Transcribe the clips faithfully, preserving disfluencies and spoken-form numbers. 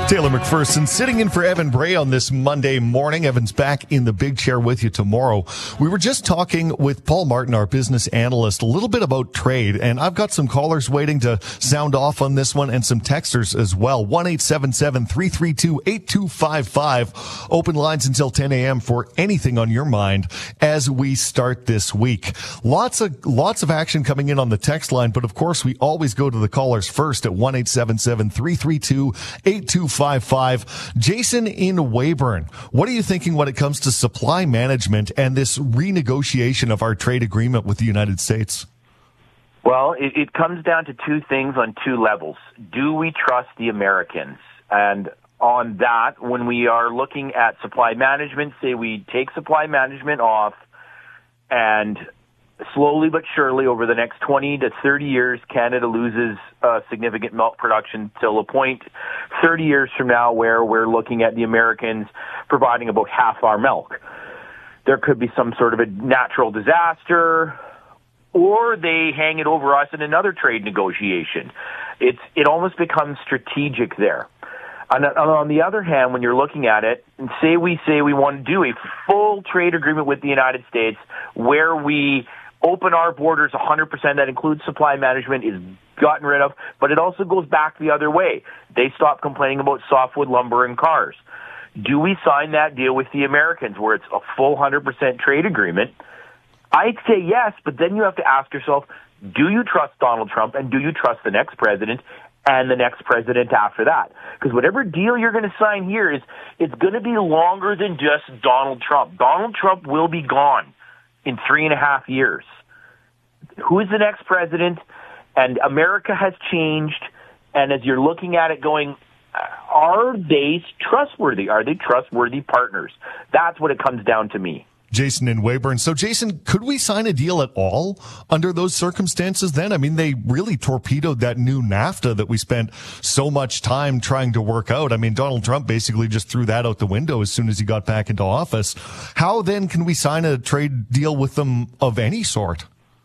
Taylor McPherson sitting in for Evan Bray on this Monday morning. Evan's back in the big chair with you tomorrow. We were just talking with Paul Martin, our business analyst, a little bit about trade, and I've got some callers waiting to sound off on this one and some texters as well. one eight seven seven, three three two, eight two five five. Open lines until ten a.m. for anything on your mind as we start this week. Lots of, lots of action coming in on the text line, but of course we always go to the callers first at one eight seven seven, three three two, eight two five five. Jason in Weyburn, what are you thinking when it comes to supply management and this renegotiation of our trade agreement with the United States? Well, it, it comes down to two things on two levels. Do we trust the Americans? And on that, when we are looking at supply management, say we take supply management off, and slowly but surely over the next twenty to thirty years, Canada loses uh, significant milk production till a point thirty years from now where we're looking at the Americans providing about half our milk. There could be some sort of a natural disaster, or they hang it over us in another trade negotiation. It's, it almost becomes strategic there. On, on the other hand, when you're looking at it, and say we say we want to do a full trade agreement with the United States where we open our borders one hundred percent, that includes supply management, is gotten rid of, but it also goes back the other way. They stop complaining about softwood lumber and cars. Do we sign that deal with the Americans where it's a full one hundred percent trade agreement? I'd say yes, but then you have to ask yourself, do you trust Donald Trump and do you trust the next president and the next president after that? Because whatever deal you're going to sign here is, it's going to be longer than just Donald Trump. Donald Trump will be gone in three and a half years. Who is the next president? And America has changed. And as you're looking at it going, are they trustworthy? Are they trustworthy partners? That's what it comes down to me. Jason in Weyburn. So, Jason, could we sign a deal at all under those circumstances then? I mean, they really torpedoed that new NAFTA that we spent so much time trying to work out. I mean, Donald Trump basically just threw that out the window as soon as he got back into office. How then can we sign a trade deal with them of any sort?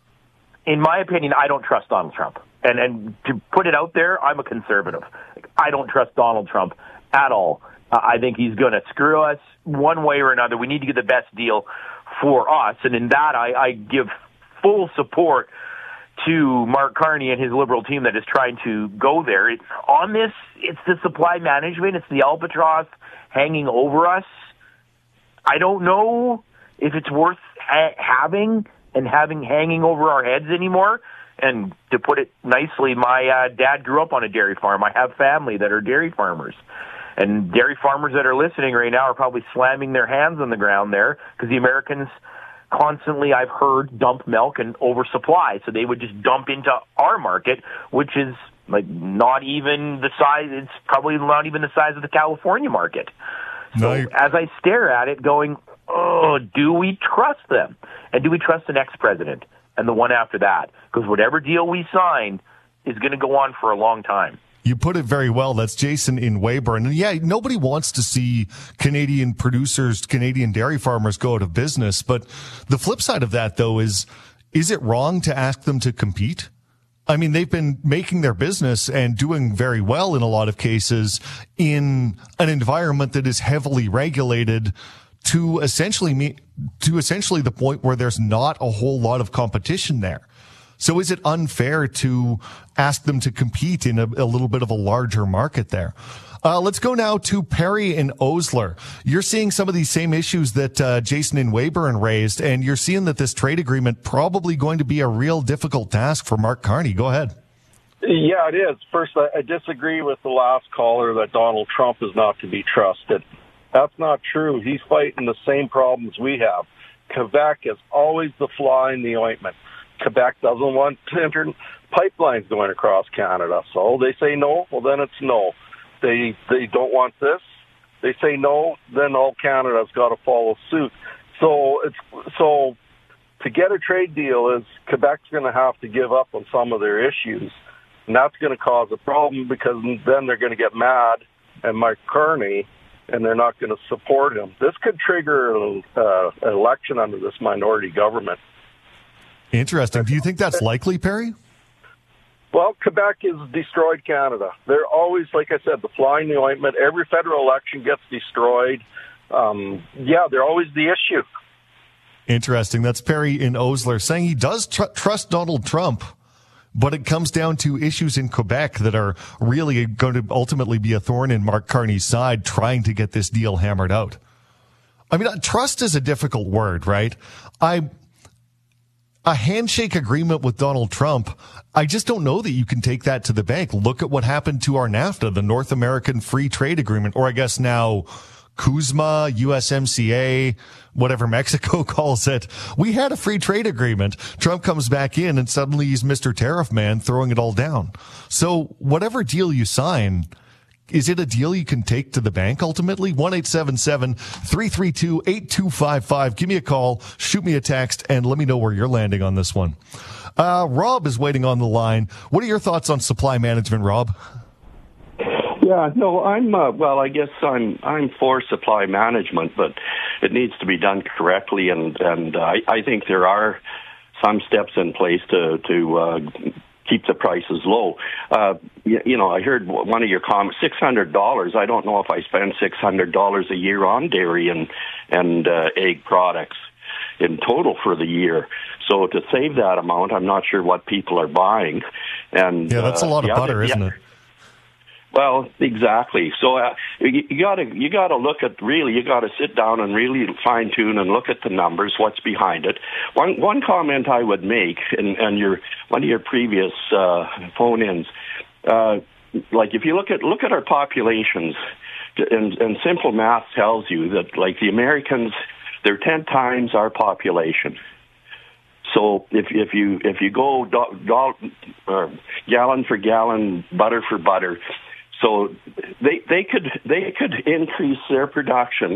In my opinion, I don't trust Donald Trump. And and to put it out there, I'm a conservative. I don't trust Donald Trump at all. Uh, I think he's going to screw us one way or another. We need to get the best deal for us. And in that, I, I give full support to Mark Carney and his Liberal team that is trying to go there. It, on this, it's the supply management. It's the albatross hanging over us. I don't know if it's worth ha- having and having hanging over our heads anymore. And to put it nicely, my uh, dad grew up on a dairy farm. I have family that are dairy farmers. And dairy farmers that are listening right now are probably slamming their hands on the ground there because the Americans constantly, I've heard, dump milk and oversupply. So they would just dump into our market, which is like not even the size, it's probably not even the size of the California market. So no, as I stare at it going, oh, do we trust them? And do we trust the next president and the one after that? Because whatever deal we sign is going to go on for a long time. You put it very well. That's Jason in Weyburn. And yeah, nobody wants to see Canadian producers, Canadian dairy farmers go out of business. But the flip side of that, though, is, is it wrong to ask them to compete? I mean, they've been making their business and doing very well in a lot of cases in an environment that is heavily regulated to essentially me, to essentially the point where there's not a whole lot of competition there. So is it unfair to ask them to compete in a, a little bit of a larger market there? Uh, let's go now to Perry in Osler. You're seeing some of these same issues that uh, Jason in Weyburn raised, and you're seeing that this trade agreement probably going to be a real difficult task for Mark Carney. Go ahead. Yeah, it is. First, I, I disagree with the last caller that Donald Trump is not to be trusted. That's not true. He's fighting the same problems we have. Quebec is always the fly in the ointment. Quebec doesn't want pipelines going across Canada. So they say no, well, then it's no. They they don't want this. They say no, then all Canada's got to follow suit. So it's so to get a trade deal is Quebec's going to have to give up on some of their issues, and that's going to cause a problem because then they're going to get mad at Mike Carney, and they're not going to support him. This could trigger an uh, election under this minority government. Interesting. Do you think that's likely, Perry? Well, Quebec has destroyed Canada. They're always, like I said, the fly in the ointment. Every federal election gets destroyed. Um, yeah, they're always the issue. Interesting. That's Perry in Osler saying he does tr- trust Donald Trump, but it comes down to issues in Quebec that are really going to ultimately be a thorn in Mark Carney's side trying to get this deal hammered out. I mean, trust is a difficult word, right? I... A handshake agreement with Donald Trump, I just don't know that you can take that to the bank. Look at what happened to our NAFTA, the North American Free Trade Agreement, or I guess now CUSMA, U S M C A, whatever Mexico calls it. We had a free trade agreement. Trump comes back in and suddenly he's Mister Tariff Man throwing it all down. So whatever deal you sign, is it a deal you can take to the bank ultimately? one eight seven seven, three three two, eight two five five. Give me a call, shoot me a text, and let me know where you're landing on this one. Uh, Rob is waiting on the line. What are your thoughts on supply management, Rob? Yeah, no, I'm, uh, well, I guess I'm I'm for supply management, but it needs to be done correctly, and, and uh, I, I think there are some steps in place to, to uh, keep the prices low. Uh, you, you know, I heard one of your comments, six hundred dollars. I don't know if I spend six hundred dollars a year on dairy and, and uh, egg products in total for the year. So to save that amount, I'm not sure what people are buying. And yeah, that's a lot uh, of butter, other, isn't yeah, it? Well, exactly. So uh, you, you gotta you gotta look at really you gotta sit down and really fine tune and look at the numbers, what's behind it. One one comment I would make, and, and your one of your previous uh, phone-ins, uh, like if you look at look at our populations, and, and simple math tells you that like the Americans, they're ten times our population. So if if you if you go do, do, uh, gallon for gallon, butter for butter. So they they could they could increase their production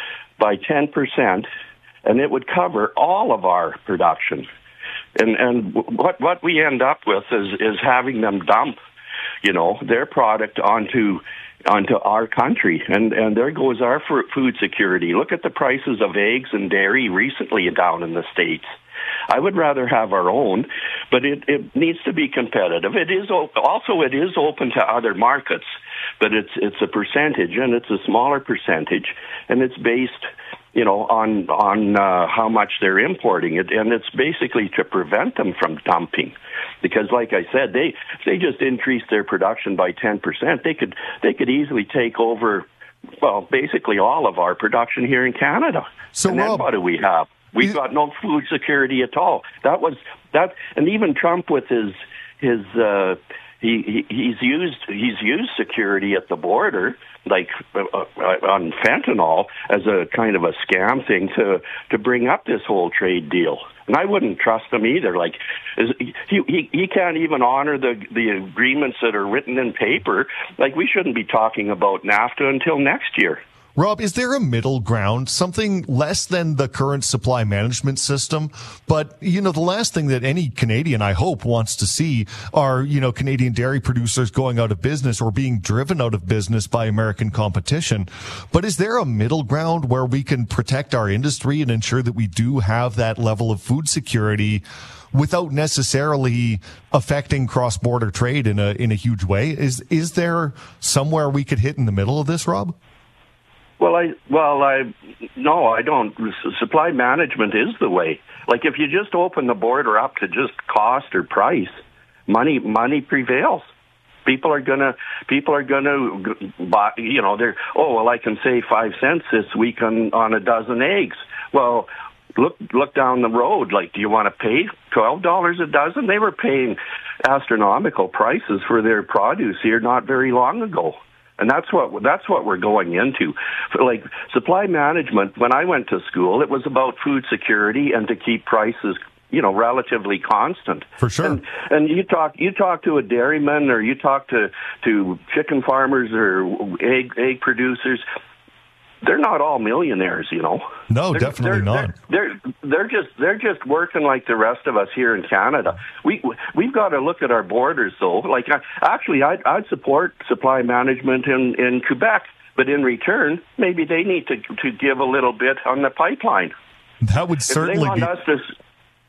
by ten percent, and it would cover all of our production. And and what what we end up with is is having them dump, you know, their product onto onto our country, and and there goes our food security. Look at the prices of eggs and dairy recently down in the States. I would rather have our own, but it, it needs to be competitive. It is also it is open to other markets, but it's it's a percentage, and it's a smaller percentage, and it's based, you know, on on uh, how much they're importing it, and it's basically to prevent them from dumping, because, like I said, they if they just increased their production by ten percent, they could they could easily take over, well, basically all of our production here in Canada. So and then Rob, what do we have? We've got no food security at all. That was that, and even Trump with his his uh, he, he he's used he's used security at the border, like uh, on fentanyl, as a kind of a scam thing to to bring up this whole trade deal. And I wouldn't trust him either. Like is, he he he can't even honor the the agreements that are written in paper. Like we shouldn't be talking about NAFTA until next year. Rob, is there a middle ground, something less than the current supply management system? But, you know, the last thing that any Canadian, I hope, wants to see are, you know, Canadian dairy producers going out of business or being driven out of business by American competition. But is there a middle ground where we can protect our industry and ensure that we do have that level of food security without necessarily affecting cross-border trade in a in a huge way? Is is there somewhere we could hit in the middle of this, Rob? Well, I well, I no, I don't. Supply management is the way. Like if you just open the border up to just cost or price, money money prevails. People are gonna people are gonna buy. You know, they're oh well, I can save five cents this week on on a dozen eggs. Well, look look down the road. Like, do you want to pay twelve dollars a dozen? They were paying astronomical prices for their produce here not very long ago. And that's what that's what we're going into. Like supply management, when I went to school, it was about food security and to keep prices, you know, relatively constant. For sure. And, and you talk you talk to a dairyman, or you talk to to chicken farmers or egg egg producers. They're not all millionaires, you know. No, they're, definitely they're, not. They're, they're they're just they're just working like the rest of us here in Canada. We we've got to look at our borders, though. Like actually, I'd, I'd support supply management in, in Quebec, but in return, maybe they need to to give a little bit on the pipeline. That would certainly if they want be. Us to,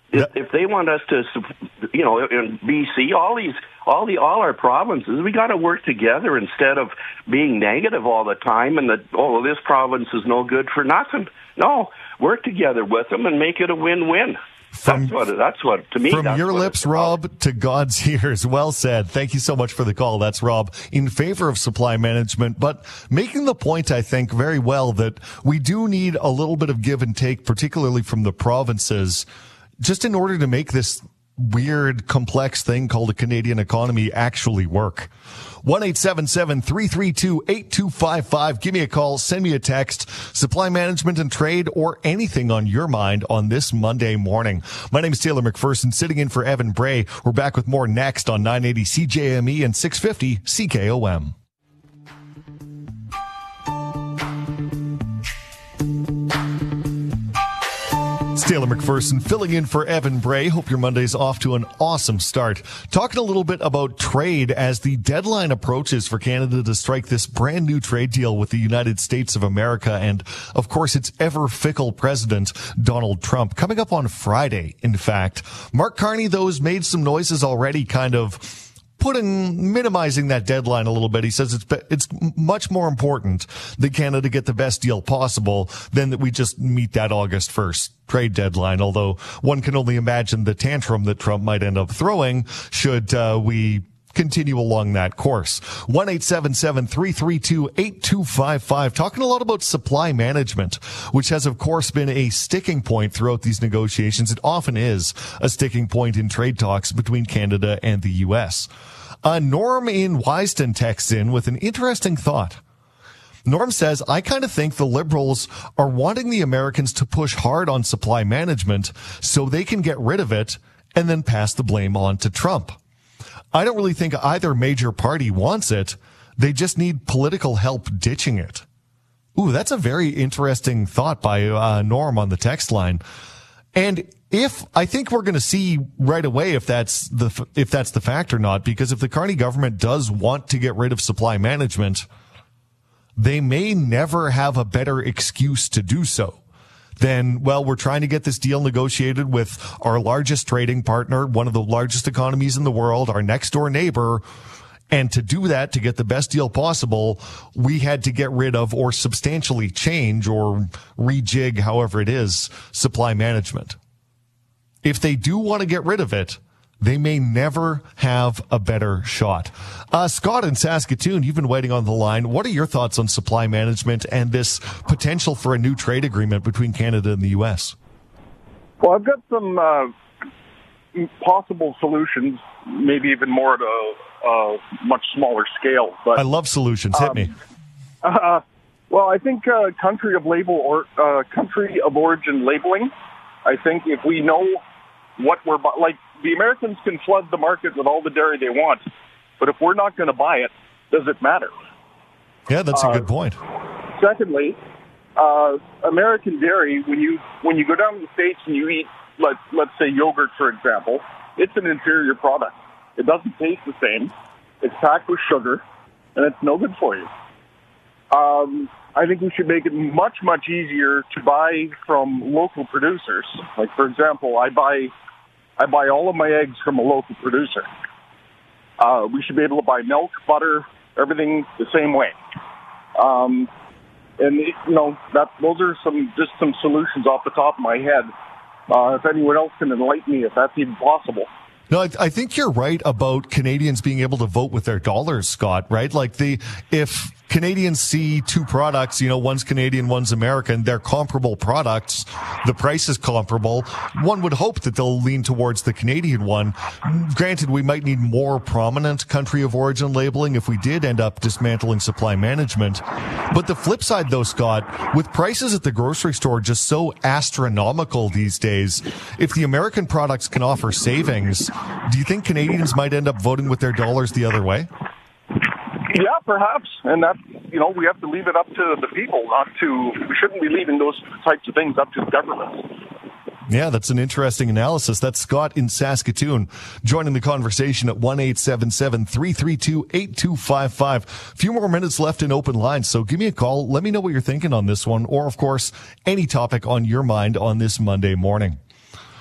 If, if they want us to, you know, in B C, all these, all the, all our provinces, we got to work together instead of being negative all the time and that, oh, this province is no good for nothing. No, work together with them and make it a win-win. From, that's what, that's what, to me, from that's your what lips, Rob, to God's ears. Well said. Thank you so much for the call. That's Rob in favor of supply management, but making the point, I think, very well that we do need a little bit of give and take, particularly from the provinces, just in order to make this weird, complex thing called a Canadian economy actually work. one eight seven seven, three three two, eight two five five. Give me a call. Send me a text. Supply management and trade or anything on your mind on this Monday morning. My name is Taylor McPherson, sitting in for Evan Bray. We're back with more next on nine eighty C J M E and six fifty C K O M. Taylor McPherson filling in for Evan Bray. Hope your Monday's off to an awesome start. Talking a little bit about trade as the deadline approaches for Canada to strike this brand new trade deal with the United States of America and, of course, its ever fickle president, Donald Trump. Coming up on Friday, in fact. Mark Carney, though, has made some noises already, kind of putting, minimizing that deadline a little bit. He says it's it's much more important that Canada get the best deal possible than that we just meet that August first trade deadline, although one can only imagine the tantrum that Trump might end up throwing should uh, we continue along that course. one eight seven seven, three three two, eight two five five. Talking a lot about supply management, which has, of course, been a sticking point throughout these negotiations. It often is a sticking point in trade talks between Canada and the U S. Uh, Norm in Wisden texts in with an interesting thought. Norm says, I kind of think the Liberals are wanting the Americans to push hard on supply management so they can get rid of it and then pass the blame on to Trump. I don't really think either major party wants it. They just need political help ditching it. Ooh, that's a very interesting thought by uh, Norm on the text line. And if I think we're going to see right away if that's the if that's the fact or not, because if the Carney government does want to get rid of supply management, they may never have a better excuse to do so than, well, we're trying to get this deal negotiated with our largest trading partner, one of the largest economies in the world, our next door neighbor. And to do that, to get the best deal possible, we had to get rid of or substantially change or rejig, however it is, supply management. If they do want to get rid of it, they may never have a better shot. Uh, Scott in Saskatoon, you've been waiting on the line. What are your thoughts on supply management and this potential for a new trade agreement between Canada and the U S? Well, I've got some uh, possible solutions, maybe even more at a, a much smaller scale. But I love solutions. Hit um, me. Uh, well, I think uh, country of label or uh, country of origin labeling. I think if we know what we're bu- like, the Americans can flood the market with all the dairy they want, but if we're not going to buy it, does it matter? Yeah, that's a uh, good point. Secondly, uh, American dairy, when you when you go down to the States and you eat, let, let's say yogurt, for example, it's an inferior product. It doesn't taste the same. It's packed with sugar, and it's no good for you. Um, I think we should make it much, much easier to buy from local producers. Like, for example, I buy I buy all of my eggs from a local producer. Uh, we should be able to buy milk, butter, everything the same way. Um, and, you know, that those are some just some solutions off the top of my head. Uh, if anyone else can enlighten me, if that's even possible. No, I, I think you're right about Canadians being able to vote with their dollars, Scott, right? Like the, if Canadians see two products, you know, one's Canadian, one's American, they're comparable products, the price is comparable, one would hope that they'll lean towards the Canadian one. Granted, we might need more prominent country of origin labeling if we did end up dismantling supply management. But the flip side though, Scott, with prices at the grocery store just so astronomical these days, if the American products can offer savings, do you think Canadians might end up voting with their dollars the other way? Yeah, perhaps. And that, you know, we have to leave it up to the people, not to, we shouldn't be leaving those types of things up to the government. Yeah, that's an interesting analysis. That's Scott in Saskatoon joining the conversation at one eight seven seven, three three two, eight two five five. A few more minutes left in open lines, so give me a call. Let me know what you're thinking on this one, or, of course, any topic on your mind on this Monday morning.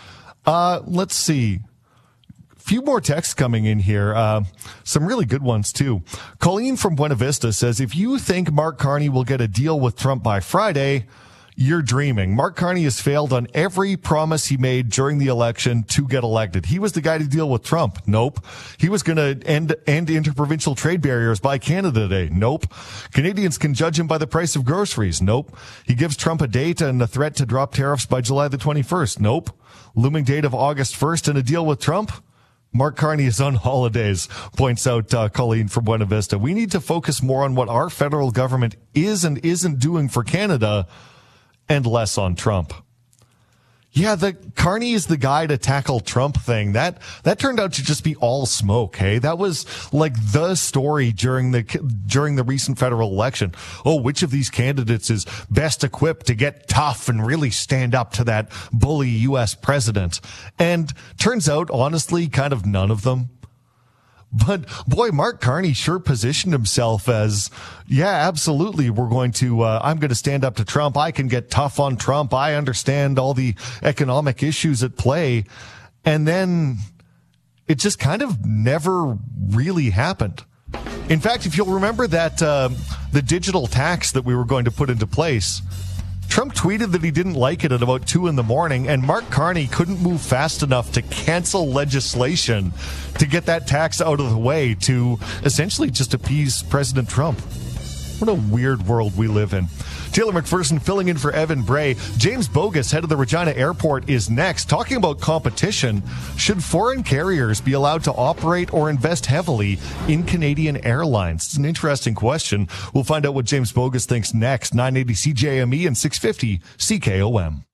Uh, let's see. Few more texts coming in here. Uh, some really good ones too. Colleen from Buena Vista says, if you think Mark Carney will get a deal with Trump by Friday, you're dreaming. Mark Carney has failed on every promise he made during the election to get elected. He was the guy to deal with Trump. Nope. He was going to end, end interprovincial trade barriers by Canada Day. Nope. Canadians can judge him by the price of groceries. Nope. He gives Trump a date and a threat to drop tariffs by July the twenty-first. Nope. Looming date of August first and a deal with Trump. Mark Carney is on holidays, points out uh, Colleen from Buena Vista. We need to focus more on what our federal government is and isn't doing for Canada and less on Trump. Yeah, the Carney is the guy to tackle Trump thing. That that turned out to just be all smoke, hey? That was like the story during the during the recent federal election. Oh, which of these candidates is best equipped to get tough and really stand up to that bully U S president? And turns out, honestly, kind of none of them. But boy, Mark Carney sure positioned himself as, yeah, absolutely. We're going to, uh, I'm going to stand up to Trump. I can get tough on Trump. I understand all the economic issues at play. And then it just kind of never really happened. In fact, if you'll remember that, uh, the digital tax that we were going to put into place, Trump tweeted that he didn't like it at about two in the morning, and Mark Carney couldn't move fast enough to cancel legislation to get that tax out of the way to essentially just appease President Trump. What a weird world we live in. Taylor McPherson filling in for Evan Bray. James Bogus, head of the Regina Airport, is next. Talking about competition, should foreign carriers be allowed to operate or invest heavily in Canadian airlines? It's an interesting question. We'll find out what James Bogus thinks next. nine eighty C J M E and six fifty C K O M.